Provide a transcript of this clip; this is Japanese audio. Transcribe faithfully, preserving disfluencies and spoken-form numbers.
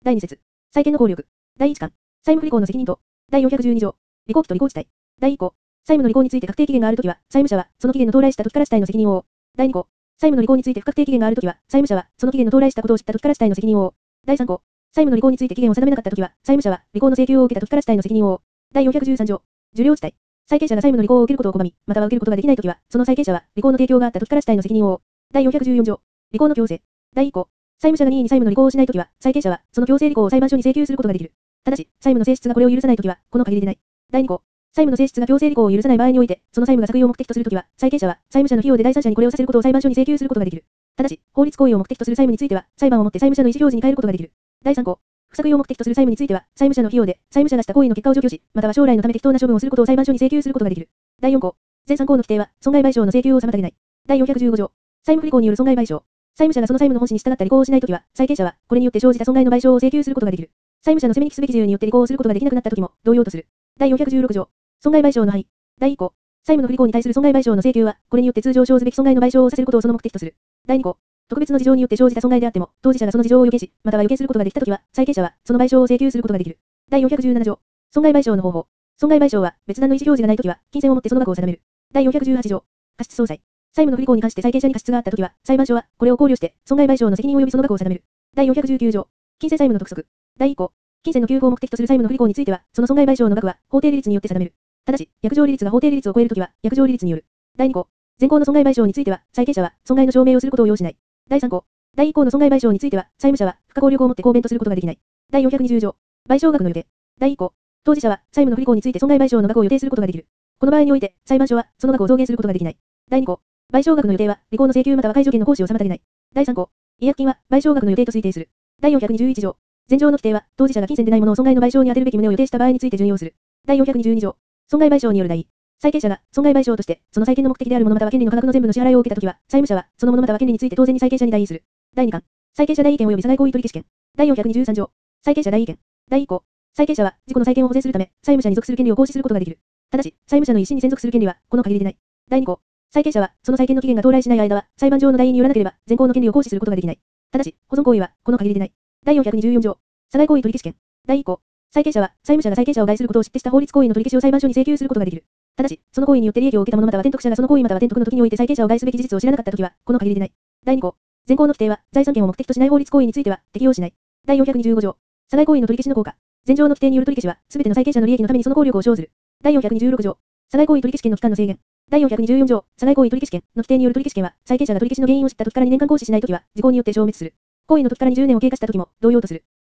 だいに節。債権の効力。だいいち巻。債務不履行の責任と。だいよんひゃくじゅうに条。履行期と履行地帯。だいい項。債務の履行について確定期限があるときは、債務者は、その期限の到来した時から主体の責任を負う。だいに項。債務の履行について不確定期限があるときは、債務者は、その期限の到来したことを知った時から主体の責任を負う。だいさん項。債務の履行について期限を定めなかったときは、債務者は、履行の請求を受けた時から主体の責任を負う。だいよんひゃくじゅうさん条。受領地帯。債権者が債務の履行を受けることを拒み、または受けることができないときは、その債権者は、履行の提供があった時から主体の責任を負う。だいよんひゃくじゅうよん条。履行の強制。だいい項。債務者が任意に債務の履行をしないときは、債権者は、その強制履行を裁判所に請求することができる。ただし、債務の性質がこれを許さないときは、この限りでない。だいに項。債務の性質が強制履行を許さない場合において、その債務が作為を目的とするときは、債権者は、債務者の費用で第三者にこれをさせることを裁判所に請求することができる。ただし、法律行為を目的とする債務については、裁判をもって債務者の意思表示に変えることができる。だいさん項。不作為を目的とする債務については、債務者の費用で、債務者がした行為の結果を除去し、または将来のため適当な処分をすることを裁判所に請求することができる。だいよん項。前さん項の規定は、損害賠償の請求を妨げない。だいよんひゃくじゅうご条。債務不履行による損害賠償。債務者がその債務の本旨に従った履行をしないときは、債権者は、これによって生じた損害の賠償を請求することができる。債務者の責めに帰すべき自由によって履行をすることができなくなったときも、同様とする。だいよんひゃくじゅうろく条。損害賠償の範囲。だいい項。債務の不履行に対する損害賠償の請求は、これによって通常生ずべき損害の賠償をさせることをその目的とする。だいに項。特別の事情によって生じた損害であっても、当事者がその事情を予見し、または予見することができたときは、債権者は、その賠償を請求することができる。だいよんひゃくじゅうなな条。損害賠償の方法。損害賠償は、別段の意思表示がないときは、金銭をもってその額を定める。だいよんひゃくじゅうはち条。過失相殺。債務の不履行に関して債権者に過失があったときは、裁判所は、これを考慮して、損害賠償の責任及びその額を定める。だいよんひゃくじゅうきゅう条。金銭債務の督促。だいい項。金銭の給付を目的とする債務の不履行については、その損害賠償の額は、法定利率によって定める。ただし、約定利率が法定利率を超えるときは、約定利率による。だいに項。前項の損害賠償については、債権者は、損害の証明をすることを要しない。だいさん項。だいい項の損害賠償については、債務者は、不可抗力をもって抗弁とすることができない。だいよんひゃくにじゅう条。賠償額の予定。だいい項。当事者は、債務の不履行について損害賠償の額を予定することができる。この場合において、裁判所は、その額を増減することができない。だいに項。賠償額の予定は、履行の請求または解除権の行使を妨げない。だいさん項。違約金は、賠償額の予定と推定する。だいよんひゃくにじゅういち条。前条の規定は、当事者が金銭でないものを損害の賠償に充てるべき旨を予定した場合について準用する。だいよんひゃくにじゅうに条。損害賠償による代。債権者が、損害賠償として、その債権の目的であるものまたは権利の価格の全部の支払いを受けたときは、債務者は、そのものまたは権利について当然に債権者に代位する。だいに巻。債権者代位権及び差外行為取消権。だいよんひゃくにじゅうさん条。債権者代位権。だいい項。債権者は、自己の債権を保全するため、債務者に属する権利を行使することができる。ただし、債務者の一審に専属する権利は、この限りでない。だいに項。債権者は、その債権の期限が到来しない間は、裁判上の代位によらなければ、前項の権利を行使することができない。ただし、保存行為は、この限りでない。だいよんひゃくにじゅうよん条。差外行為取消権。だいい項。債権者は、債務者が債権者を害することを知ってした法律行為の取り消しを裁判所に請求することができる。ただし、その行為によって利益を受けた者または転得者がその行為または転得の時において債権者を害すべき事実を知らなかったときは、この限りでない。だいに項。前項の規定は、財産権を目的としない法律行為については、適用しない。だいよんひゃくにじゅうご条。差外行為の取り消しの効果。前条の規定による取り消しは、すべての債権者の利益のためにその効力を生ずる。だいよんひゃくにじゅうろく条。差外行為取り消し権の期間の制限。だいよんひゃくにじゅうよん条。差外行為取り消し権の規定による取り消し権は、債権者が取り消しの原因を知った時からにねんかん行使しないときは、時効によって消滅する。行為の時からにじゅうねんを経過したときも、同様とする。